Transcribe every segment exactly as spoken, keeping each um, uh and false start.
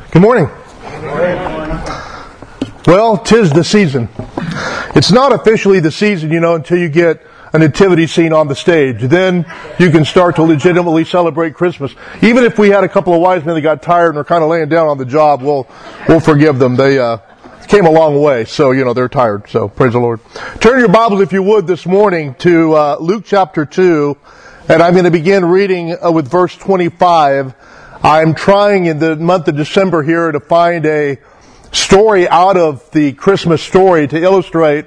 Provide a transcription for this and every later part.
Good morning. Well, 'tis the season. It's not officially the season, you know, until you get a nativity scene on the stage. Then you can start to legitimately celebrate Christmas. Even if we had a couple of wise men that got tired and are kind of laying down on the job, we'll we'll forgive them. They uh, came a long way, so you know they're tired. So praise the Lord. Turn your Bibles, if you would, this morning to uh, Luke chapter two, and I'm going to begin reading uh, with verse twenty-five. I'm trying in the month of December here to find a story out of the Christmas story to illustrate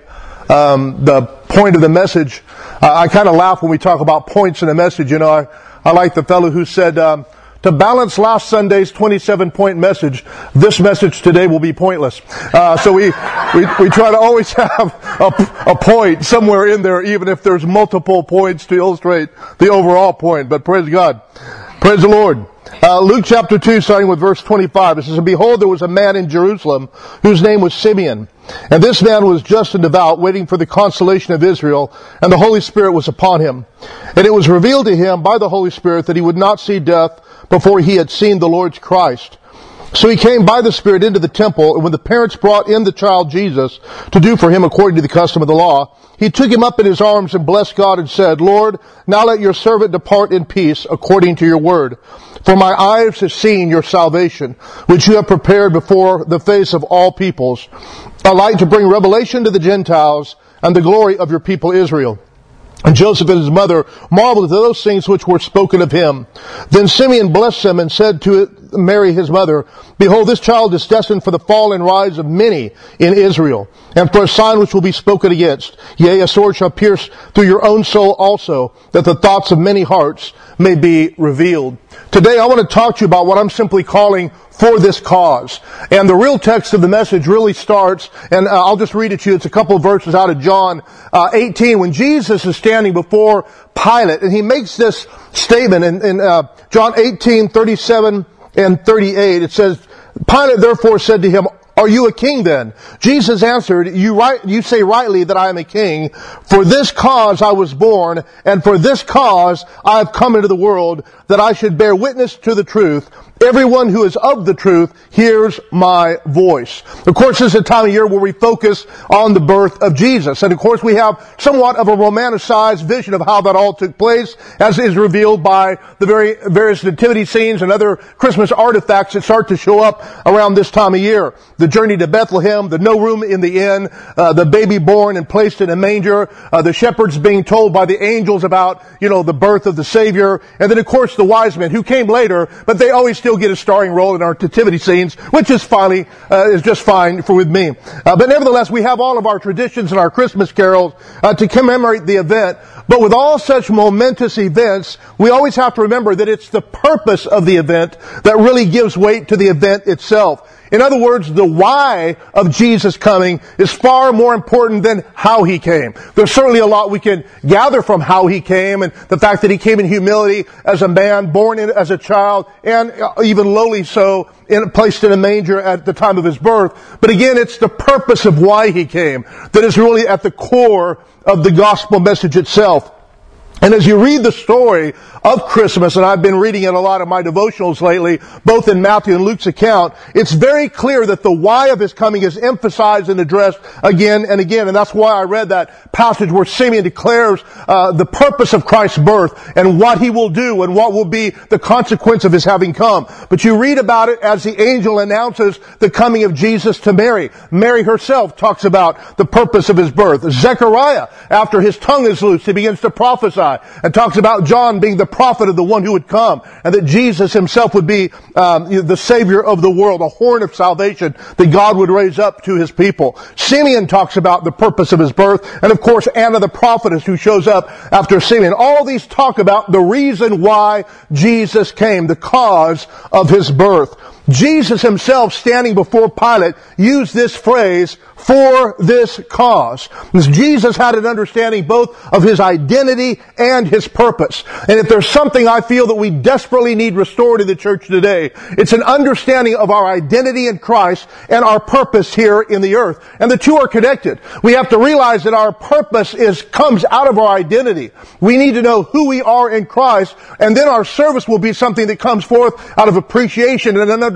um, the point of the message. Uh, I kind of laugh when we talk about points in a message. You know, I, I like the fellow who said, um, to balance last Sunday's twenty-seven point message, this message today will be pointless. Uh, so we, we, we try to always have a, a point somewhere in there, even if there's multiple points to illustrate the overall point. But praise God. Praise the Lord. Uh, Luke chapter two, starting with verse twenty-five, it says, "And behold, there was a man in Jerusalem whose name was Simeon. And this man was just and devout, waiting for the consolation of Israel, and the Holy Spirit was upon him. And it was revealed to him by the Holy Spirit that he would not see death before he had seen the Lord's Christ. So he came by the Spirit into the temple, and when the parents brought in the child Jesus to do for him according to the custom of the law, he took him up in his arms and blessed God and said, Lord, now let your servant depart in peace according to your word. For my eyes have seen your salvation, which you have prepared before the face of all peoples, a light to bring revelation to the Gentiles and the glory of your people Israel. And Joseph and his mother marveled at those things which were spoken of him. Then Simeon blessed them and said to Mary his mother, Behold, this child is destined for the fall and rise of many in Israel, and for a sign which will be spoken against. Yea, a sword shall pierce through your own soul also, that the thoughts of many hearts may be revealed." Today I want to talk to you about what I'm simply calling for this cause. And the real text of the message really starts, and uh, I'll just read it to you. It's a couple of verses out of John uh, eighteen, when Jesus is standing before Pilate, and he makes this statement in, in uh, John eighteen, thirty-seven and thirty-eight. It says, "Pilate therefore said to him, Are you a king then? Jesus answered, you, right, you say rightly that I am a king. For this cause I was born, and for this cause I have come into the world, that I should bear witness to the truth. Everyone who is of the truth hears my voice." Of course, this is a time of year where we focus on the birth of Jesus. And of course, we have somewhat of a romanticized vision of how that all took place, as is revealed by the very various nativity scenes and other Christmas artifacts that start to show up around this time of year. The journey to Bethlehem, the no room in the inn, uh, the baby born and placed in a manger, uh, the shepherds being told by the angels about, you know, the birth of the Savior, and then of course the wise men who came later, but they always still get a starring role in our nativity scenes, which is finally, uh, is just fine for with me. Uh, but nevertheless, we have all of our traditions and our Christmas carols uh, to commemorate the event. But with all such momentous events, we always have to remember that it's the purpose of the event that really gives weight to the event itself. In other words, the why of Jesus coming is far more important than how he came. There's certainly a lot we can gather from how he came, and the fact that he came in humility as a man, born in, as a child, and even lowly so, in, placed in a manger at the time of his birth. But again, it's the purpose of why he came that is really at the core of the gospel message itself. And as you read the story of Christmas, and I've been reading in a lot of my devotionals lately, both in Matthew and Luke's account, it's very clear that the why of his coming is emphasized and addressed again and again. And that's why I read that passage where Simeon declares uh, the purpose of Christ's birth and what he will do and what will be the consequence of his having come. But you read about it as the angel announces the coming of Jesus to Mary. Mary herself talks about the purpose of his birth. Zechariah, after his tongue is loosed, he begins to prophesy and talks about John being the prophet of the one who would come, and that Jesus himself would be um, the Savior of the world, a horn of salvation that God would raise up to his people. Simeon talks about the purpose of his birth, and of course Anna the prophetess who shows up after Simeon. All these talk about the reason why Jesus came, the cause of his birth. Jesus himself, standing before Pilate, used this phrase, "for this cause." Jesus had an understanding both of his identity and his purpose. And if there's something I feel that we desperately need restored in the church today, it's an understanding of our identity in Christ and our purpose here in the earth. And the two are connected. We have to realize that our purpose is comes out of our identity. We need to know who we are in Christ, and then our service will be something that comes forth out of appreciation and an understanding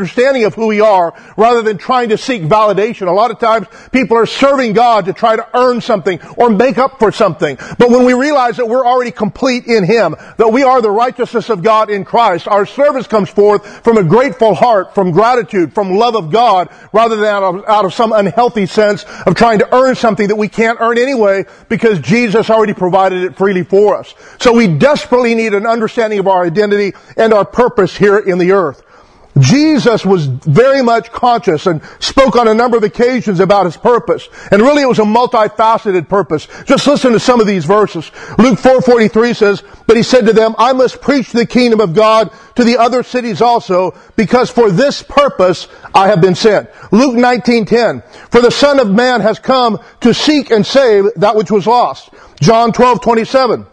understanding of who we are rather than trying to seek validation. A lot of times people are serving God to try to earn something or make up for something. But when we realize that we're already complete in Him, that we are the righteousness of God in Christ, our service comes forth from a grateful heart, from gratitude, from love of God, rather than out of, out of some unhealthy sense of trying to earn something that we can't earn anyway because Jesus already provided it freely for us. So we desperately need an understanding of our identity and our purpose here in the earth. Jesus was very much conscious and spoke on a number of occasions about His purpose. And really it was a multifaceted purpose. Just listen to some of these verses. Luke four forty-three says, "But He said to them, I must preach the kingdom of God to the other cities also, because for this purpose I have been sent." Luke nineteen ten, "For the Son of Man has come to seek and save that which was lost." John twelve twenty-seven,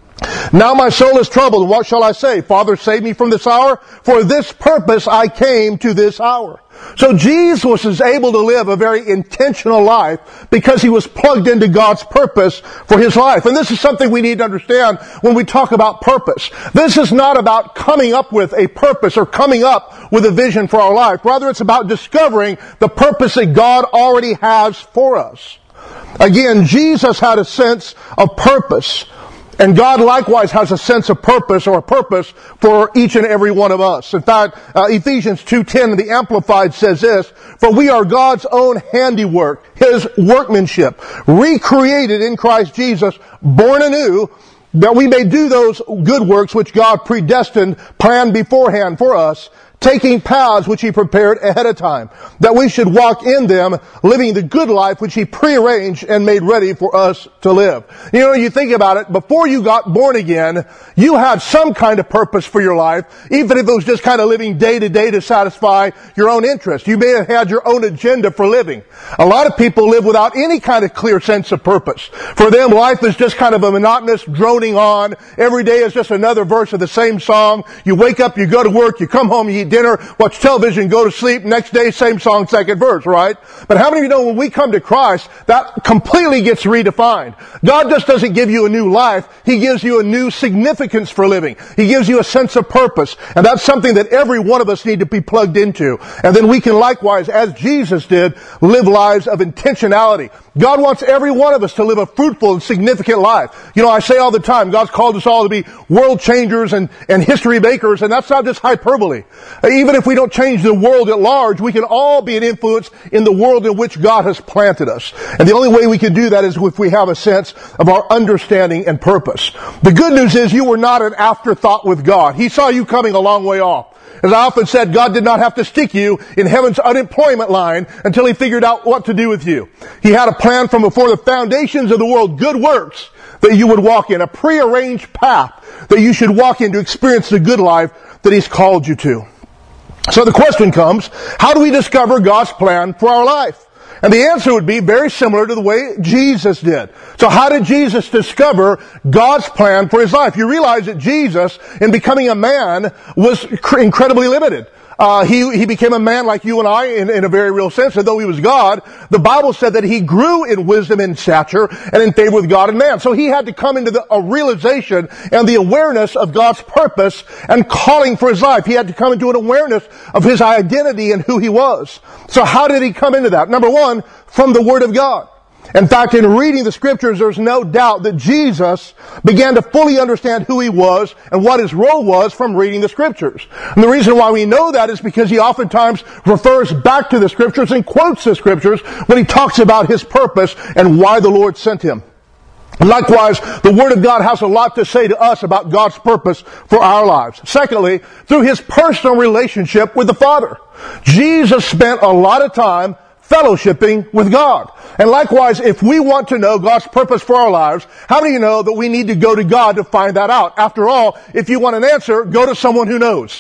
"Now my soul is troubled, and what shall I say? Father, save me from this hour. For this purpose I came to this hour." So Jesus is able to live a very intentional life because He was plugged into God's purpose for His life. And this is something we need to understand when we talk about purpose. This is not about coming up with a purpose or coming up with a vision for our life. Rather, it's about discovering the purpose that God already has for us. Again, Jesus had a sense of purpose. And God likewise has a sense of purpose or a purpose for each and every one of us. In fact, uh, Ephesians two ten in the Amplified says this, "For we are God's own handiwork, His workmanship, recreated in Christ Jesus, born anew, that we may do those good works which God predestined, planned beforehand for us, taking paths which He prepared ahead of time, that we should walk in them, living the good life which He prearranged and made ready for us to live." You know, you think about it, before you got born again, you had some kind of purpose for your life, even if it was just kind of living day to day to satisfy your own interest. You may have had your own agenda for living. A lot of people live without any kind of clear sense of purpose. For them, life is just kind of a monotonous droning on. Every day is just another verse of the same song. You wake up, you go to work, you come home, you eat dinner, watch television, go to sleep, next day, same song, second verse, right? But how many of you know when we come to Christ, that completely gets redefined? God just doesn't give you a new life. He gives you a new significance for living. He gives you a sense of purpose. And that's something that every one of us need to be plugged into. And then we can likewise, as Jesus did, live lives of intentionality. God wants every one of us to live a fruitful and significant life. You know, I say all the time, God's called us all to be world changers and, and history makers, and that's not just hyperbole. Even if we don't change the world at large, we can all be an influence in the world in which God has planted us. And the only way we can do that is if we have a sense of our understanding and purpose. The good news is you were not an afterthought with God. He saw you coming a long way off. As I often said, God did not have to stick you in heaven's unemployment line until He figured out what to do with you. He had a plan from before the foundations of the world, good works that you would walk in, a prearranged path that you should walk in to experience the good life that He's called you to. So the question comes, how do we discover God's plan for our life? And the answer would be very similar to the way Jesus did. So how did Jesus discover God's plan for His life? You realize that Jesus, in becoming a man, was incredibly limited. Uh, he, he became a man like you and I in, in a very real sense. And though He was God, the Bible said that He grew in wisdom and stature and in favor with God and man. So He had to come into the, a realization and the awareness of God's purpose and calling for His life. He had to come into an awareness of His identity and who He was. So how did He come into that? Number one, from the Word of God. In fact, in reading the Scriptures, there's no doubt that Jesus began to fully understand who He was and what His role was from reading the Scriptures. And the reason why we know that is because He oftentimes refers back to the Scriptures and quotes the Scriptures when He talks about His purpose and why the Lord sent Him. Likewise, the Word of God has a lot to say to us about God's purpose for our lives. Secondly, through His personal relationship with the Father. Jesus spent a lot of time fellowshipping with God. And likewise, if we want to know God's purpose for our lives, how do you know that we need to go to God to find that out? After all, if you want an answer, go to someone who knows.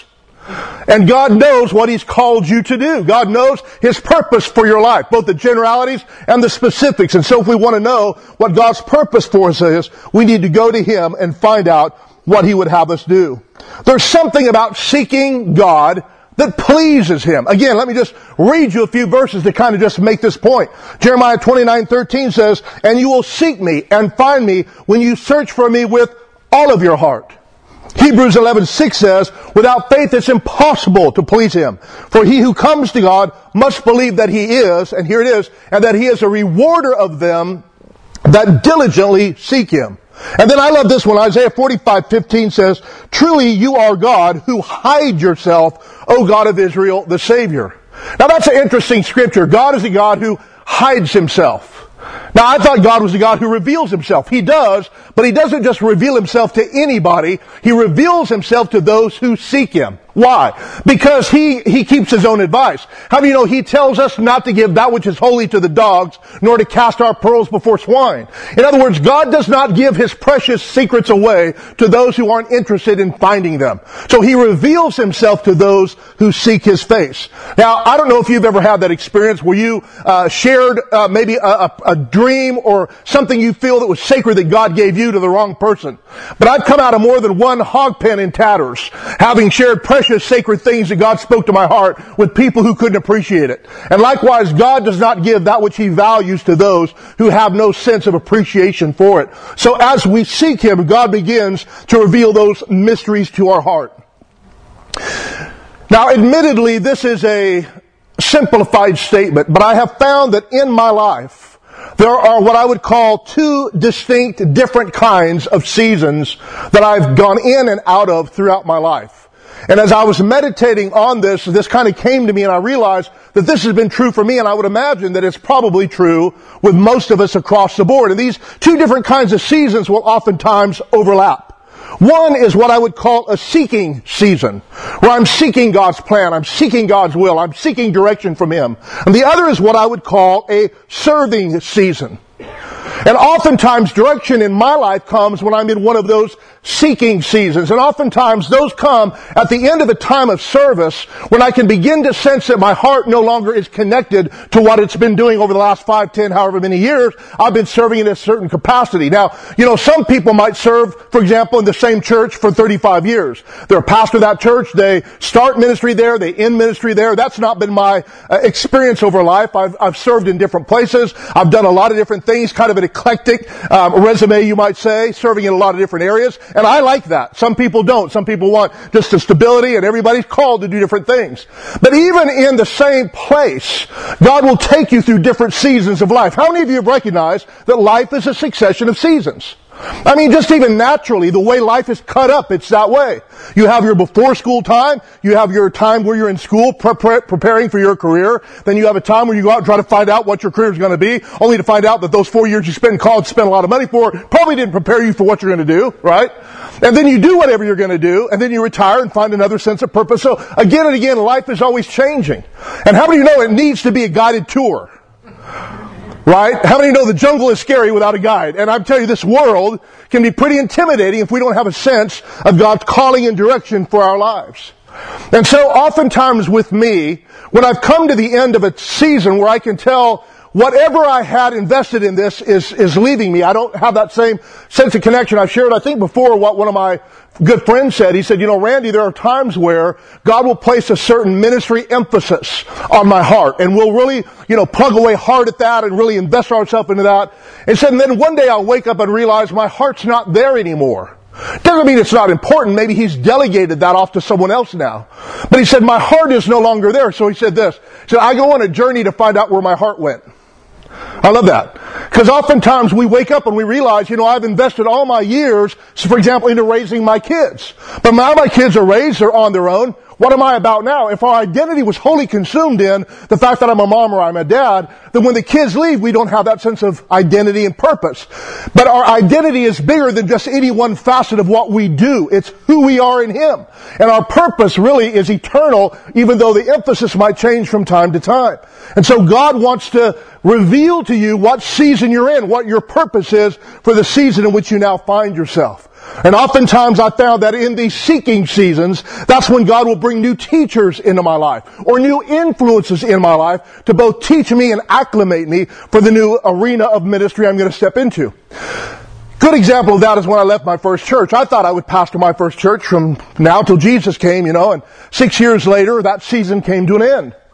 And God knows what He's called you to do. God knows His purpose for your life, both the generalities and the specifics. And so if we want to know what God's purpose for us is, we need to go to Him and find out what He would have us do. There's something about seeking God that pleases Him. Again, let me just read you a few verses to kind of just make this point. Jeremiah twenty-nine thirteen says, "And you will seek me and find me when you search for me with all of your heart." Hebrews eleven six says, without faith it's impossible to please Him. For he who comes to God must believe that He is, and here it is, and that He is a rewarder of them that diligently seek Him. And then I love this one. Isaiah forty-five fifteen says, truly you are God who hide yourself, O God of Israel, the Savior. Now that's an interesting scripture. God is a God who hides Himself. Now, I thought God was the God who reveals Himself. He does, but He doesn't just reveal Himself to anybody. He reveals Himself to those who seek Him. Why? Because He, He keeps His own advice. How do you know He tells us not to give that which is holy to the dogs, nor to cast our pearls before swine? In other words, God does not give His precious secrets away to those who aren't interested in finding them. So He reveals Himself to those who seek His face. Now, I don't know if you've ever had that experience where you uh, shared uh, maybe a, a, a dream or something you feel that was sacred that God gave you to the wrong person. But I've come out of more than one hog pen in tatters, having shared precious sacred things that God spoke to my heart with people who couldn't appreciate it. And likewise, God does not give that which He values to those who have no sense of appreciation for it. So as we seek Him, God begins to reveal those mysteries to our heart. Now, admittedly, this is a simplified statement, but I have found that in my life, there are what I would call two distinct, different kinds of seasons that I've gone in and out of throughout my life. And as I was meditating on this, this kind of came to me and I realized that this has been true for me, and I would imagine that it's probably true with most of us across the board. And these two different kinds of seasons will oftentimes overlap. One is what I would call a seeking season, where I'm seeking God's plan, I'm seeking God's will, I'm seeking direction from Him. And the other is what I would call a serving season. And oftentimes direction in my life comes when I'm in one of those seeking seasons. And oftentimes those come at the end of a time of service when I can begin to sense that my heart no longer is connected to what it's been doing over the last five, ten, however many years. I've been serving in a certain capacity. Now, you know, some people might serve, for example, in the same church for thirty-five years. They're a pastor of that church. They start ministry there. They end ministry there. That's not been my uh, experience over life. I've, I've served in different places. I've done a lot of different things, kind of an eclectic um, resume, you might say, serving in a lot of different areas. And I like that. Some people don't. Some people want just a stability, and everybody's called to do different things. But even in the same place, God will take you through different seasons of life. How many of you have recognized that life is a succession of seasons? I mean, just even naturally, the way life is cut up, it's that way. You have your before school time, you have your time where you're in school pre- pre- preparing for your career, then you have a time where you go out and try to find out what your career is going to be, only to find out that those four years you spent in college, spent a lot of money for, probably didn't prepare you for what you're going to do, right? And then you do whatever you're going to do, and then you retire and find another sense of purpose. So again and again, life is always changing. And how many of you know it needs to be a guided tour? Right? How many know the jungle is scary without a guide? And I'm telling you, this world can be pretty intimidating if we don't have a sense of God's calling and direction for our lives. And so oftentimes with me, when I've come to the end of a season where I can tell whatever I had invested in this is, is leaving me, I don't have that same sense of connection. I've shared, I think before, what one of my good friends said. He said, you know, Randy, there are times where God will place a certain ministry emphasis on my heart, and we'll really, you know, plug away hard at that and really invest ourselves into that. And said, and then one day I'll wake up and realize my heart's not there anymore. Doesn't mean it's not important. Maybe He's delegated that off to someone else now. But he said, my heart is no longer there. So he said this. He said, I go on a journey to find out where my heart went. I love that. Because oftentimes we wake up and we realize, you know, I've invested all my years, for example, into raising my kids. But now my kids are raised, they're on their own. What am I about now? If our identity was wholly consumed in the fact that I'm a mom or I'm a dad, then when the kids leave, we don't have that sense of identity and purpose. But our identity is bigger than just any one facet of what we do. It's who we are in Him. And our purpose really is eternal, even though the emphasis might change from time to time. And so God wants to reveal to you what season you're in, what your purpose is for the season in which you now find yourself. And oftentimes I found that in these seeking seasons, that's when God will bring new teachers into my life, or new influences in my life to both teach me and acclimate me for the new arena of ministry I'm going to step into. Good example of that is when I left my first church. I thought I would pastor my first church from now till Jesus came, you know, and six years later, that season came to an end. So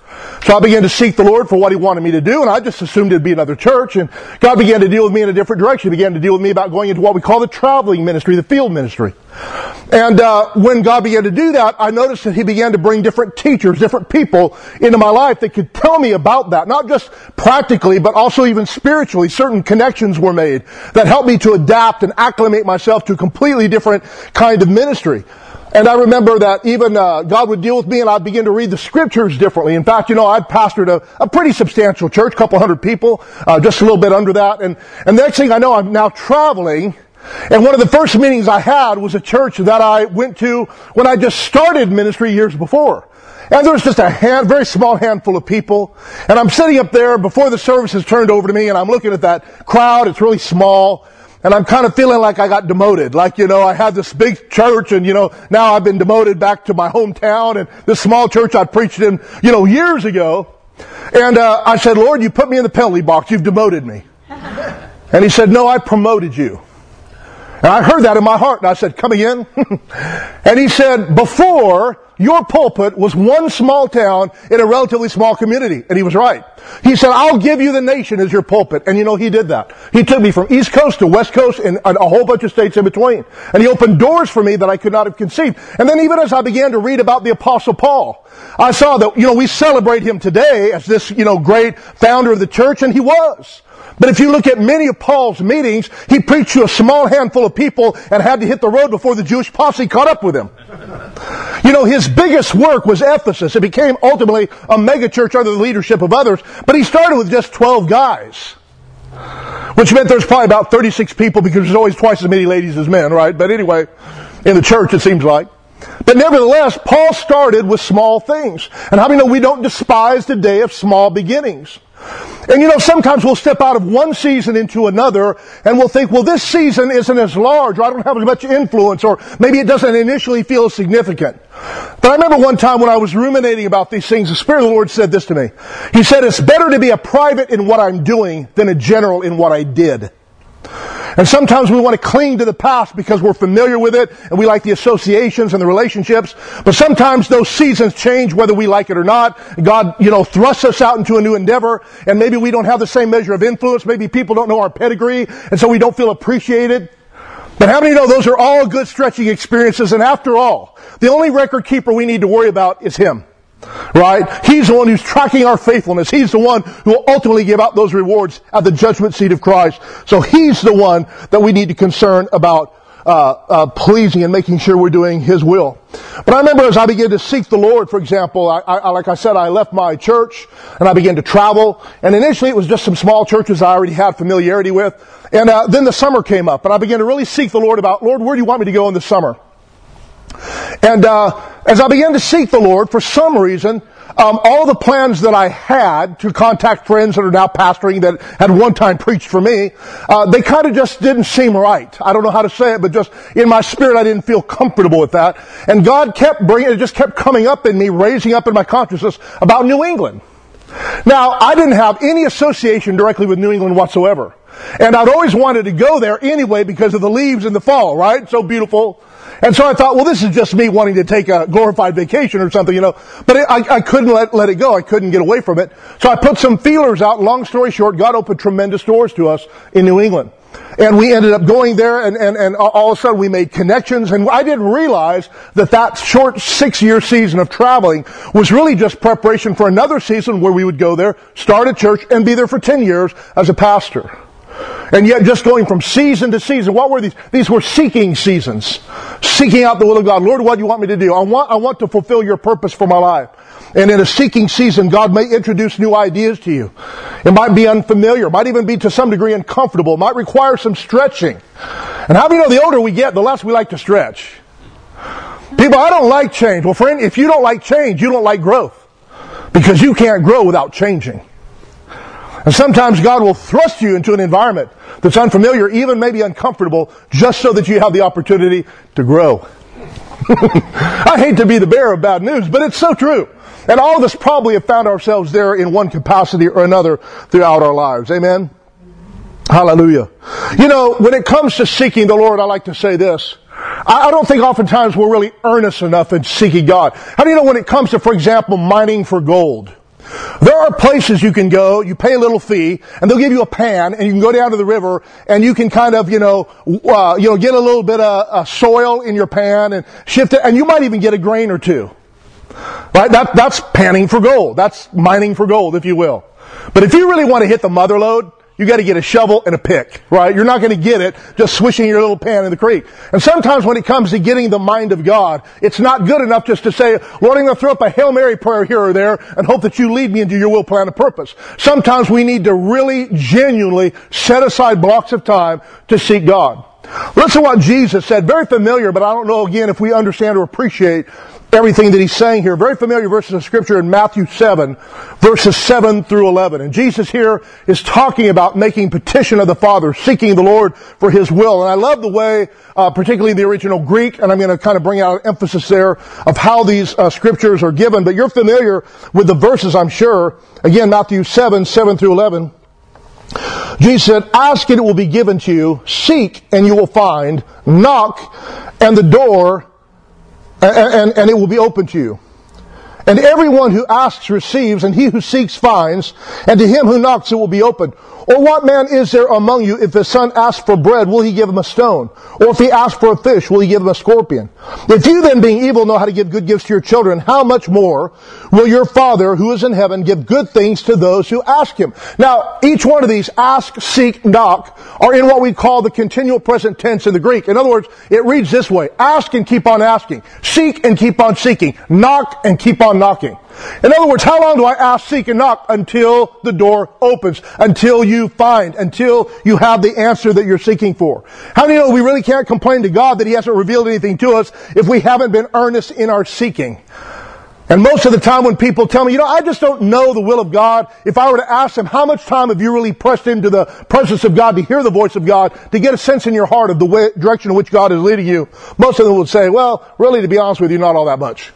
So I began to seek the Lord for what He wanted me to do, and I just assumed it'd be another church, and God began to deal with me in a different direction. He began to deal with me about going into what we call the traveling ministry, the field ministry. And uh when God began to do that, I noticed that He began to bring different teachers, different people into my life that could tell me about that. Not just practically, but also even spiritually. Certain connections were made that helped me to adapt and acclimate myself to a completely different kind of ministry. And I remember that even uh, God would deal with me, and I'd begin to read the Scriptures differently. In fact, you know, I'd pastored a, a pretty substantial church, a couple hundred people, uh, just a little bit under that. And, and the next thing I know, I'm now traveling. And one of the first meetings I had was a church that I went to when I just started ministry years before. And there was just a hand, very small handful of people. And I'm sitting up there before the service is turned over to me, and I'm looking at that crowd. It's really small. And I'm kind of feeling like I got demoted. Like, you know, I had this big church, and, you know, now I've been demoted back to my hometown and this small church I preached in, you know, years ago. And uh, I said, Lord, you put me in the penalty box. You've demoted me. And He said, no, I promoted you. And I heard that in my heart, and I said, come again? And He said, before, your pulpit was one small town in a relatively small community. And He was right. He said, I'll give you the nation as your pulpit. And you know, He did that. He took me from East Coast to West Coast and a whole bunch of states in between. And He opened doors for me that I could not have conceived. And then even as I began to read about the Apostle Paul, I saw that, you know, we celebrate him today as this, you know, great founder of the church, and he was. But if you look at many of Paul's meetings, he preached to a small handful of people and had to hit the road before the Jewish posse caught up with him. You know, his biggest work was Ephesus. It became ultimately a mega church under the leadership of others, but he started with just twelve guys. Which meant there's probably about thirty-six people, because there's always twice as many ladies as men, right? But anyway, in the church it seems like. But nevertheless, Paul started with small things. And how many know we don't despise the day of small beginnings? And you know, sometimes we'll step out of one season into another, and we'll think, well, this season isn't as large, or I don't have as much influence, or maybe it doesn't initially feel as significant. But I remember one time when I was ruminating about these things, the Spirit of the Lord said this to me. He said, it's better to be a private in what I'm doing than a general in what I did. And sometimes we want to cling to the past because we're familiar with it and we like the associations and the relationships. But sometimes those seasons change whether we like it or not. God, you know, thrusts us out into a new endeavor, and maybe we don't have the same measure of influence. Maybe people don't know our pedigree, and so we don't feel appreciated. But how many know those are all good stretching experiences? And after all, the only record keeper we need to worry about is Him. Right? He's the one who's tracking our faithfulness. He's the one who will ultimately give out those rewards at the judgment seat of Christ. So He's the one that we need to concern about uh, uh pleasing and making sure we're doing His will. But I remember as I began to seek the Lord, for example, I, I, like I said, I left my church and I began to travel. And initially it was just some small churches I already had familiarity with. And uh, then the summer came up, and I began to really seek the Lord about, Lord, where do you want me to go in the summer? And uh as I began to seek the Lord, for some reason, um, all the plans that I had to contact friends that are now pastoring that had one time preached for me, uh, they kind of just didn't seem right. I don't know how to say it, but just in my spirit, I didn't feel comfortable with that. And God kept bringing, it just kept coming up in me, raising up in my consciousness about New England. Now, I didn't have any association directly with New England whatsoever. And I'd always wanted to go there anyway because of the leaves in the fall, right? So beautiful. And so I thought, well, this is just me wanting to take a glorified vacation or something, you know. But it, I, I couldn't let, let it go. I couldn't get away from it. So I put some feelers out. Long story short, God opened tremendous doors to us in New England. And we ended up going there, and, and, and all of a sudden we made connections. And I didn't realize that that short six-year season of traveling was really just preparation for another season where we would go there, start a church, and be there for ten years as a pastor. And yet just going from season to season, what were these? These were seeking seasons. Seeking out the will of God. Lord, what do you want me to do? I want, I want to fulfill your purpose for my life. And in a seeking season, God may introduce new ideas to you. It might be unfamiliar. It might even be to some degree uncomfortable. It might require some stretching. And how do you know the older we get, the less we like to stretch? People, I don't like change. Well, friend, if you don't like change, you don't like growth. Because you can't grow without changing. And sometimes God will thrust you into an environment that's unfamiliar, even maybe uncomfortable, just so that you have the opportunity to grow. I hate to be the bearer of bad news, but it's so true. And all of us probably have found ourselves there in one capacity or another throughout our lives. Amen? Hallelujah. You know, when it comes to seeking the Lord, I like to say this. I don't think oftentimes we're really earnest enough in seeking God. How do you know when it comes to, for example, mining for gold? There are places you can go, you pay a little fee, and they'll give you a pan, and you can go down to the river, and you can kind of, you know, uh, you know, get a little bit of uh, soil in your pan and shift it, and you might even get a grain or two. Right? That, that's panning for gold. That's mining for gold, if you will. But if you really want to hit the mother lode, you got to get a shovel and a pick, right? You're not going to get it just swishing your little pan in the creek. And sometimes when it comes to getting the mind of God, it's not good enough just to say, Lord, I'm going to throw up a Hail Mary prayer here or there and hope that you lead me into your will, plan, and purpose. Sometimes we need to really genuinely set aside blocks of time to seek God. Listen to what Jesus said. Very familiar, but I don't know again if we understand or appreciate everything that he's saying here. Very familiar verses of Scripture in Matthew seven, verses seven through eleven. And Jesus here is talking about making petition of the Father, seeking the Lord for His will. And I love the way, uh, particularly in the original Greek, and I'm going to kind of bring out an emphasis there of how these uh, Scriptures are given. But you're familiar with the verses, I'm sure. Again, Matthew seven, seven through eleven. Jesus said, ask and it will be given to you. Seek and you will find. Knock and the door And, and, and it will be open to you. And everyone who asks receives, and he who seeks finds, and to him who knocks it will be opened. Or what man is there among you, if his son asks for bread, will he give him a stone? Or if he asks for a fish, will he give him a scorpion? If you then, being evil, know how to give good gifts to your children, how much more will your Father who is in heaven give good things to those who ask Him? Now, each one of these, ask, seek, knock, are in what we call the continual present tense in the Greek. In other words, it reads this way: ask and keep on asking. Seek and keep on seeking. Knock and keep on knocking. In other words, how long do I ask, seek, and knock? Until the door opens. Until you find. Until you have the answer that you're seeking for. How do you know we really can't complain to God that He hasn't revealed anything to us if we haven't been earnest in our seeking? And most of the time when people tell me, you know, I just don't know the will of God, if I were to ask them, how much time have you really pressed into the presence of God to hear the voice of God, to get a sense in your heart of the way, direction in which God is leading you? Most of them would say, well, really, to be honest with you, not all that much.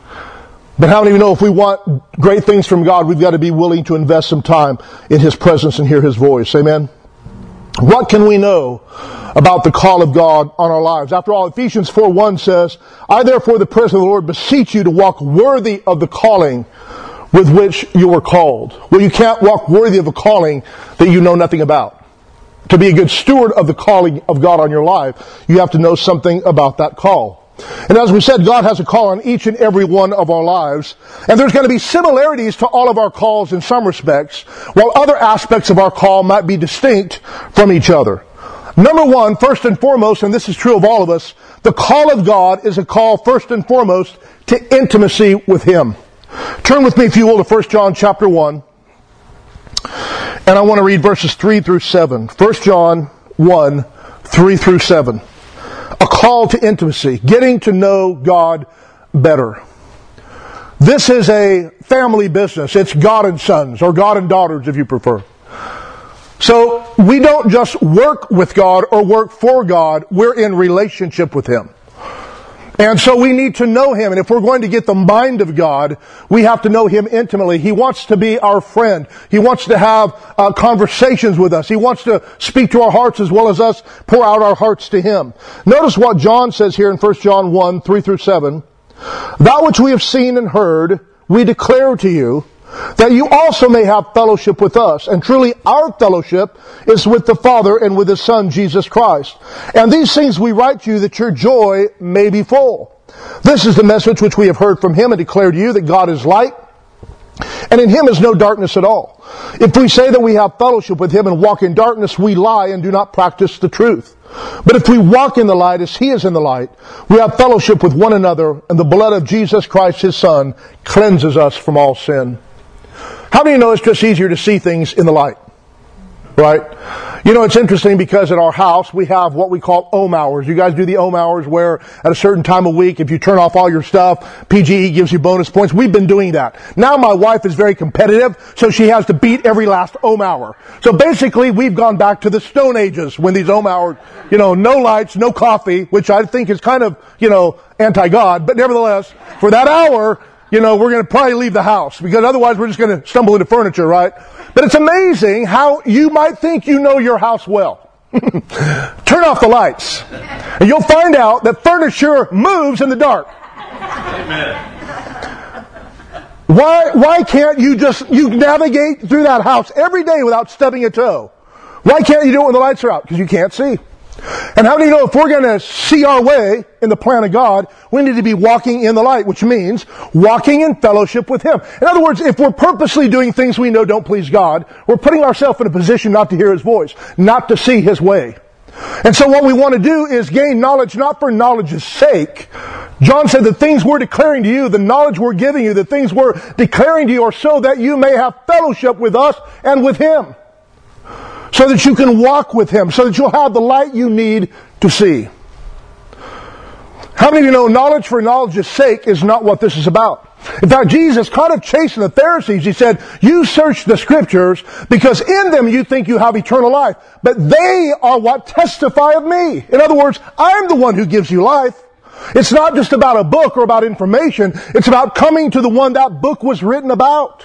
But how many of you know if we want great things from God, we've got to be willing to invest some time in His presence and hear His voice. Amen? What can we know about the call of God on our lives? After all, Ephesians four one says, I therefore, the prisoner of the Lord, beseech you to walk worthy of the calling with which you were called. Well, you can't walk worthy of a calling that you know nothing about. To be a good steward of the calling of God on your life, you have to know something about that call. And as we said, God has a call on each and every one of our lives. And there's going to be similarities to all of our calls in some respects, while other aspects of our call might be distinct from each other. Number one, first and foremost, and this is true of all of us, the call of God is a call first and foremost to intimacy with Him. Turn with me, if you will, to First John chapter one. And I want to read verses three through seven. First John one, three through seven. A call to intimacy, getting to know God better. This is a family business. It's God and sons, or God and daughters if you prefer. So we don't just work with God or work for God, we're in relationship with Him. And so we need to know Him. And if we're going to get the mind of God, we have to know Him intimately. He wants to be our friend. He wants to have uh, conversations with us. He wants to speak to our hearts as well as us pour out our hearts to Him. Notice what John says here in First John one, three through seven. That which we have seen and heard, we declare to you, that you also may have fellowship with us. And truly our fellowship is with the Father and with His Son, Jesus Christ. And these things we write to you that your joy may be full. This is the message which we have heard from Him and declare to you, that God is light, and in Him is no darkness at all. If we say that we have fellowship with Him and walk in darkness, we lie and do not practice the truth. But if we walk in the light as He is in the light, we have fellowship with one another, and the blood of Jesus Christ, His Son, cleanses us from all sin. How do you know it's just easier to see things in the light? Right? You know, it's interesting because at our house we have what we call Ohm hours. You guys do the Ohm hours where at a certain time of week, if you turn off all your stuff, P G E gives you bonus points. We've been doing that. Now my wife is very competitive, so she has to beat every last Ohm hour. So basically we've gone back to the Stone Ages when these Ohm hours, you know, no lights, no coffee, which I think is kind of, you know, anti-God. But nevertheless, for that hour, you know, we're going to probably leave the house because otherwise we're just going to stumble into furniture, right? But it's amazing how you might think you know your house well. Turn off the lights and you'll find out that furniture moves in the dark. Amen. Why, why can't you just, you navigate through that house every day without stubbing a toe? Why can't you do it when the lights are out? Because you can't see. And how do you know if we're going to see our way in the plan of God, we need to be walking in the light, which means walking in fellowship with Him. In other words, if we're purposely doing things we know don't please God, we're putting ourselves in a position not to hear His voice, not to see His way. And so what we want to do is gain knowledge not for knowledge's sake. John said the things we're declaring to you, the knowledge we're giving you, the things we're declaring to you are so that you may have fellowship with us and with Him. So that you can walk with Him, so that you'll have the light you need to see. How many of you know knowledge for knowledge's sake is not what this is about? In fact, Jesus kind of chasing the Pharisees. He said, you search the Scriptures because in them you think you have eternal life. But they are what testify of me. In other words, I'm the one who gives you life. It's not just about a book or about information. It's about coming to the one that book was written about.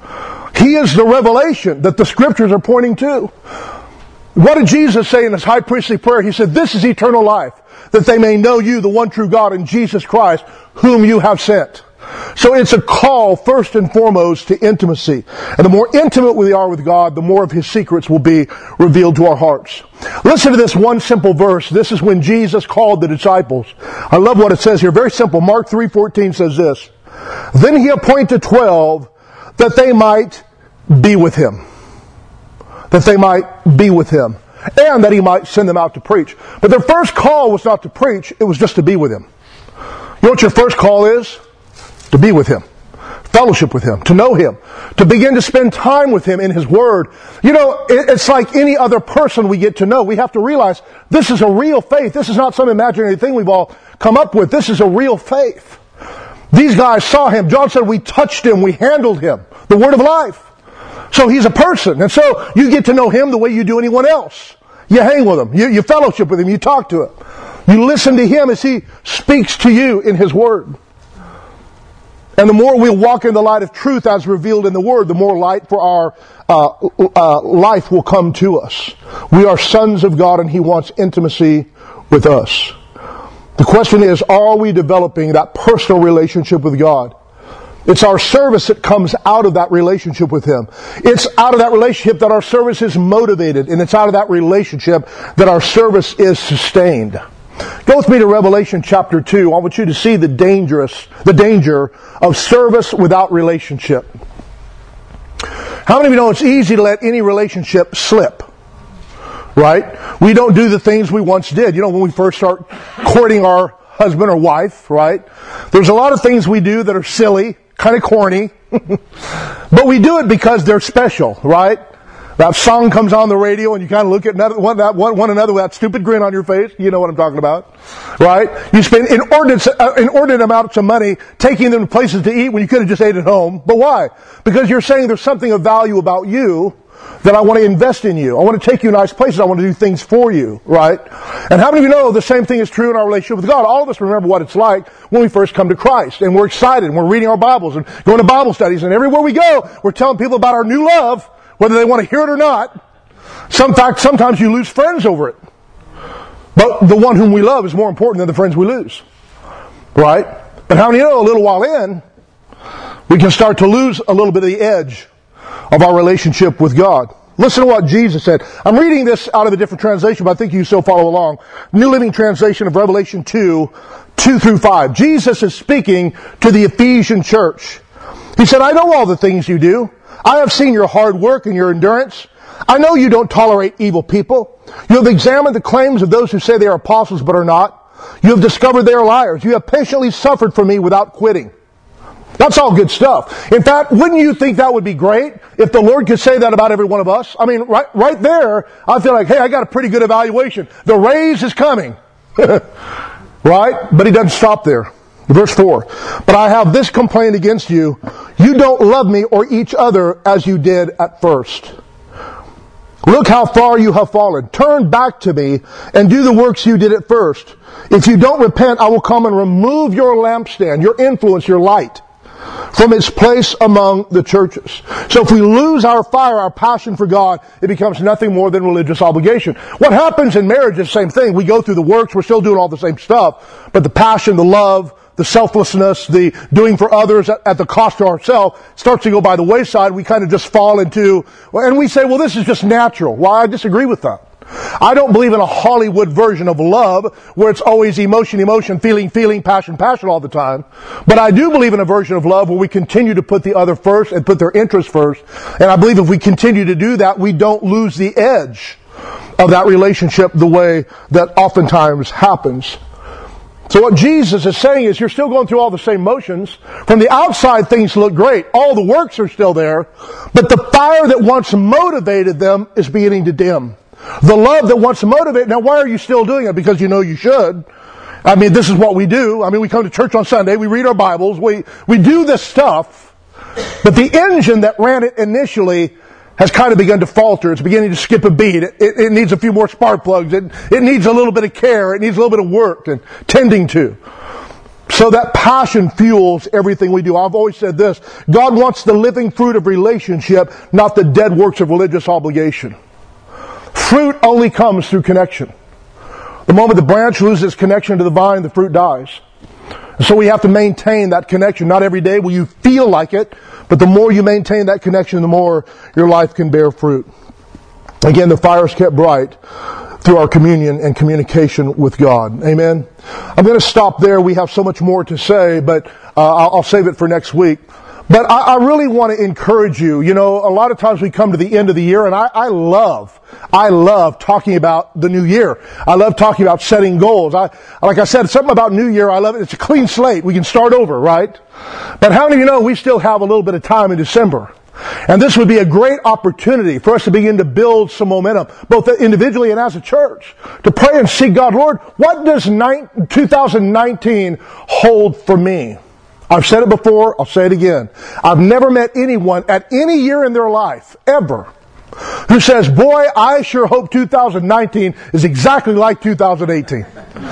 He is the revelation that the Scriptures are pointing to. What did Jesus say in His high priestly prayer? He said, this is eternal life, that they may know you, the one true God, and Jesus Christ, whom you have sent. So it's a call, first and foremost, to intimacy. And the more intimate we are with God, the more of His secrets will be revealed to our hearts. Listen to this one simple verse. This is when Jesus called the disciples. I love what it says here. Very simple. Mark three fourteen says this. Then He appointed twelve that they might be with Him. That they might be with Him. And that He might send them out to preach. But their first call was not to preach, it was just to be with Him. You know what your first call is? To be with Him. Fellowship with Him. To know Him. To begin to spend time with Him in His Word. You know, it's like any other person we get to know. We have to realize this is a real faith. This is not some imaginary thing we've all come up with. This is a real faith. These guys saw Him. John said, we touched Him, we handled Him. The Word of life. So He's a person. And so you get to know Him the way you do anyone else. You hang with Him. You, you fellowship with Him. You talk to Him. You listen to Him as He speaks to you in His Word. And the more we walk in the light of truth as revealed in the Word, the more light for our uh, uh, life will come to us. We are sons of God and He wants intimacy with us. The question is, are we developing that personal relationship with God? It's our service that comes out of that relationship with Him. It's out of that relationship that our service is motivated, and it's out of that relationship that our service is sustained. Go with me to Revelation chapter two. I want you to see the dangerous, the danger of service without relationship. How many of you know it's easy to let any relationship slip? Right? We don't do the things we once did. You know, when we first start courting our husband or wife, right? There's a lot of things we do that are silly, kind of corny, but we do it because they're special, right? That song comes on the radio and you kind of look at another, one, that, one, one another with that stupid grin on your face. You know what I'm talking about. Right? You spend inordinate, uh, inordinate amounts of money taking them to places to eat when you could have just ate at home. But why? Because you're saying there's something of value about you that I want to invest in you. I want to take you nice places. I want to do things for you. Right? And how many of you know the same thing is true in our relationship with God? All of us remember what it's like when we first come to Christ. And we're excited. And we're reading our Bibles and going to Bible studies. And everywhere we go, we're telling people about our new love, whether they want to hear it or not. Some fact, sometimes you lose friends over it. But the one whom we love is more important than the friends we lose. Right? But how many know a little while in, we can start to lose a little bit of the edge of our relationship with God. Listen to what Jesus said. I'm reading this out of a different translation, but I think you still follow along. New Living Translation of Revelation two, two through five. Jesus is speaking to the Ephesian church. He said, I know all the things you do. I have seen your hard work and your endurance. I know you don't tolerate evil people. You have examined the claims of those who say they are apostles but are not. You have discovered they are liars. You have patiently suffered for me without quitting. That's all good stuff. In fact, wouldn't you think that would be great if the Lord could say that about every one of us? I mean, right, right there, I feel like, hey, I got a pretty good evaluation. The raise is coming. Right? But He doesn't stop there. Verse four. But I have this complaint against you. You don't love me or each other as you did at first. Look how far you have fallen. Turn back to me and do the works you did at first. If you don't repent, I will come and remove your lampstand, your influence, your light, from its place among the churches. So if we lose our fire, our passion for God, it becomes nothing more than religious obligation. What happens in marriage is the same thing. We go through the works, we're still doing all the same stuff, but the passion, the love, the selflessness, the doing for others at, at the cost to ourselves starts to go by the wayside. We kind of just fall into, and we say, well, this is just natural. Well, I disagree with that. I don't believe in a Hollywood version of love where it's always emotion, emotion, feeling, feeling, passion, passion all the time. But I do believe in a version of love where we continue to put the other first and put their interests first. And I believe if we continue to do that, we don't lose the edge of that relationship the way that oftentimes happens. So what Jesus is saying is you're still going through all the same motions. From the outside, things look great. All the works are still there. But the fire that once motivated them is beginning to dim. The love that wants to motivate. Now, why are you still doing it? Because you know you should. I mean, this is what we do. I mean, we come to church on Sunday. We read our Bibles. We, we do this stuff. But the engine that ran it initially has kind of begun to falter. It's beginning to skip a beat. It, it, it needs a few more spark plugs. It, it needs a little bit of care. It needs a little bit of work and tending to. So that passion fuels everything we do. I've always said this. God wants the living fruit of relationship, not the dead works of religious obligation. Fruit only comes through connection. The moment the branch loses connection to the vine, the fruit dies. And so we have to maintain that connection. Not every day will you feel like it, but the more you maintain that connection, the more your life can bear fruit. Again, the fire is kept bright through our communion and communication with God. Amen. I'm going to stop there. We have so much more to say, but uh, I'll, I'll save it for next week. But I, I really want to encourage you. You know, a lot of times we come to the end of the year, and I, I love, I love talking about the new year. I love talking about setting goals. I, like I said, something about New Year, I love it. It's a clean slate. We can start over, right? But how many of you know we still have a little bit of time in December? And this would be a great opportunity for us to begin to build some momentum, both individually and as a church, to pray and seek God. Lord, what does twenty nineteen hold for me? I've said it before, I'll say it again. I've never met anyone at any year in their life, ever, who says, boy, I sure hope two thousand nineteen is exactly like two thousand eighteen.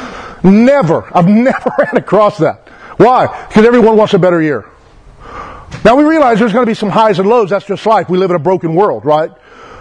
Never. I've never ran across that. Why? Because everyone wants a better year. Now we realize there's going to be some highs and lows. That's just life. We live in a broken world, right?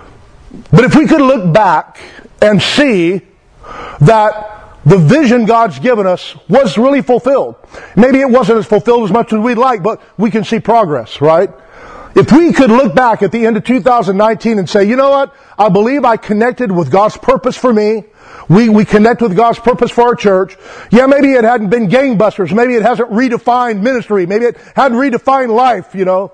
But if we could look back and see that the vision God's given us was really fulfilled. Maybe it wasn't as fulfilled as much as we'd like, but we can see progress, right? If we could look back at the end of two thousand nineteen and say, you know what? I believe I connected with God's purpose for me. We, we connect with God's purpose for our church. Yeah, maybe it hadn't been gangbusters. Maybe it hasn't redefined ministry. Maybe it hadn't redefined life, you know.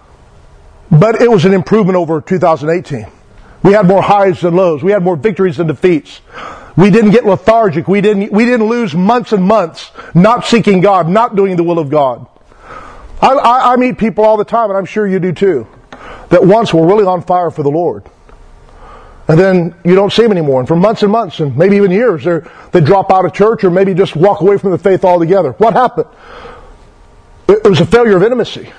But it was an improvement over two thousand eighteen. We had more highs than lows. We had more victories than defeats. We didn't get lethargic. We didn't, we didn't lose months and months not seeking God, not doing the will of God. I, I, I meet people all the time, and I'm sure you do too, that once were really on fire for the Lord. And then you don't see them anymore. And for months and months, and maybe even years, they drop out of church or maybe just walk away from the faith altogether. What happened? It, it was a failure of intimacy.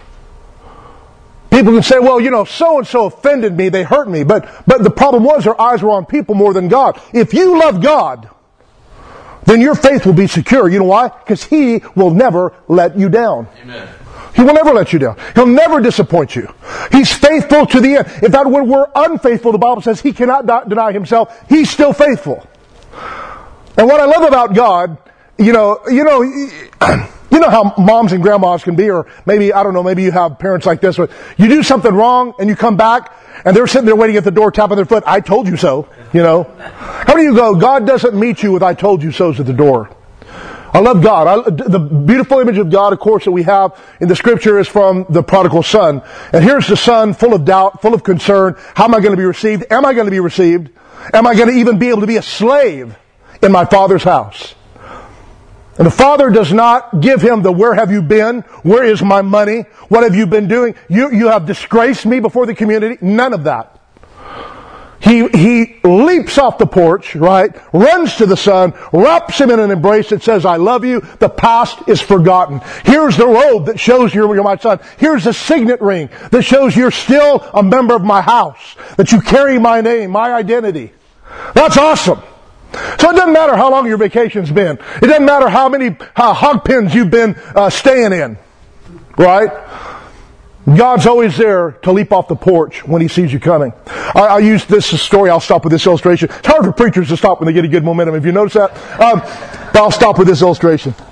People can say, well, you know, so-and-so offended me, they hurt me. But, but the problem was their eyes were on people more than God. If you love God, then your faith will be secure. You know why? Because He will never let you down. Amen. He will never let you down. He'll never disappoint you. He's faithful to the end. In fact, when we're unfaithful, the Bible says He cannot deny Himself. He's still faithful. And what I love about God, you know, you know, you know how moms and grandmas can be, or maybe, I don't know, maybe you have parents like this, but you do something wrong and you come back and they're sitting there waiting at the door tapping their foot, I told you so, you know. How do you go? God doesn't meet you with I told you so's at the door. I love God. I, the beautiful image of God, of course, that we have in the Scripture is from the prodigal son. And here's the son full of doubt, full of concern. How am I going to be received? Am I going to be received? Am I going to even be able to be a slave in my father's house? And the father does not give him the where have you been? Where is my money? What have you been doing? You, you have disgraced me before the community. None of that. He, he leaps off the porch, right? Runs to the son, wraps him in an embrace that says, I love you. The past is forgotten. Here's the robe that shows you're, you're my son. Here's the signet ring that shows you're still a member of my house. That you carry my name, my identity. That's awesome. So it doesn't matter how long your vacation's been. It doesn't matter how many uh, hog pens you've been uh, staying in. Right? God's always there to leap off the porch when He sees you coming. I, I use this story. I'll stop with this illustration. It's hard for preachers to stop when they get a good momentum. Have you noticed that? Um, but I'll stop with this illustration.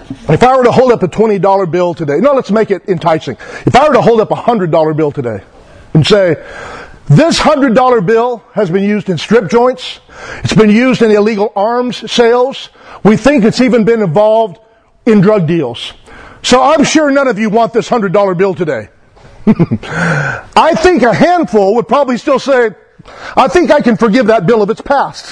If I were to hold up a twenty dollar bill today, no, let's make it enticing. If I were to hold up a one hundred dollar bill today and say, this one hundred dollar bill has been used in strip joints, it's been used in illegal arms sales, we think it's even been involved in drug deals. So I'm sure none of you want this one hundred dollar bill today. I think a handful would probably still say, I think I can forgive that bill if it's passed.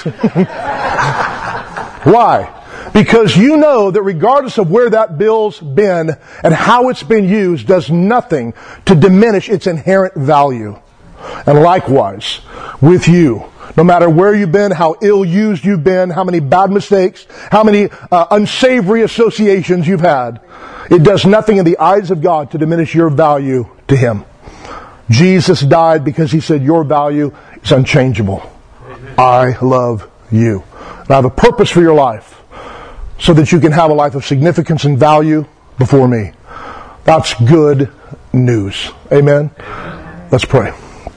Why? Because you know that regardless of where that bill's been and how it's been used does nothing to diminish its inherent value. And likewise, with you, no matter where you've been, how ill-used you've been, how many bad mistakes, how many uh, unsavory associations you've had, it does nothing in the eyes of God to diminish your value to Him. Jesus died because He said your value is unchangeable. I love you. And I have a purpose for your life so that you can have a life of significance and value before me. That's good news. Amen? Let's pray.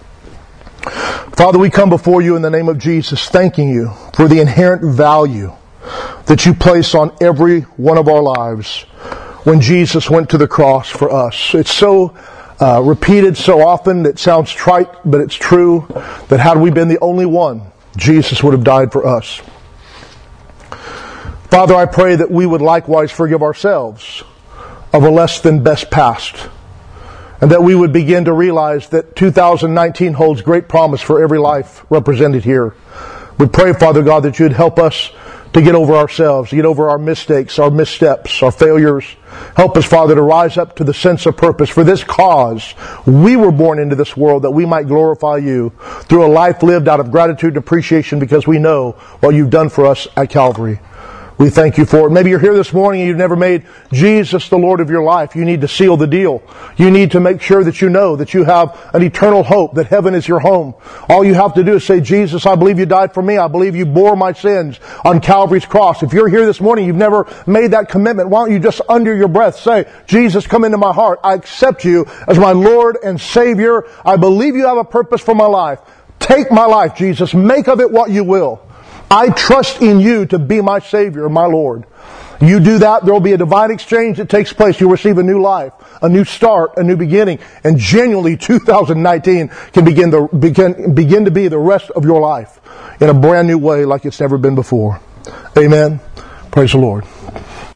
Father, we come before you in the name of Jesus, thanking you for the inherent value that you place on every one of our lives when Jesus went to the cross for us. It's so uh, repeated so often, it sounds trite, but it's true, that had we been the only one, Jesus would have died for us. Father, I pray that we would likewise forgive ourselves of a less than best past, and that we would begin to realize that two thousand nineteen holds great promise for every life represented here. We pray, Father God, that you'd help us to get over ourselves, to get over our mistakes, our missteps, our failures. Help us, Father, to rise up to the sense of purpose. For this cause, we were born into this world that we might glorify you through a life lived out of gratitude and appreciation because we know what you've done for us at Calvary. We thank you for it. Maybe you're here this morning and you've never made Jesus the Lord of your life. You need to seal the deal. You need to make sure that you know that you have an eternal hope, that heaven is your home. All you have to do is say, Jesus, I believe you died for me. I believe you bore my sins on Calvary's cross. If you're here this morning, you've never made that commitment, why don't you just under your breath say, Jesus, come into my heart. I accept you as my Lord and Savior. I believe you have a purpose for my life. Take my life, Jesus. Make of it what you will. I trust in you to be my Savior, my Lord. You do that, there will be a divine exchange that takes place. You'll receive a new life, a new start, a new beginning. And genuinely, two thousand nineteen can begin to, begin, begin to be the rest of your life in a brand new way like it's never been before. Amen. Praise the Lord.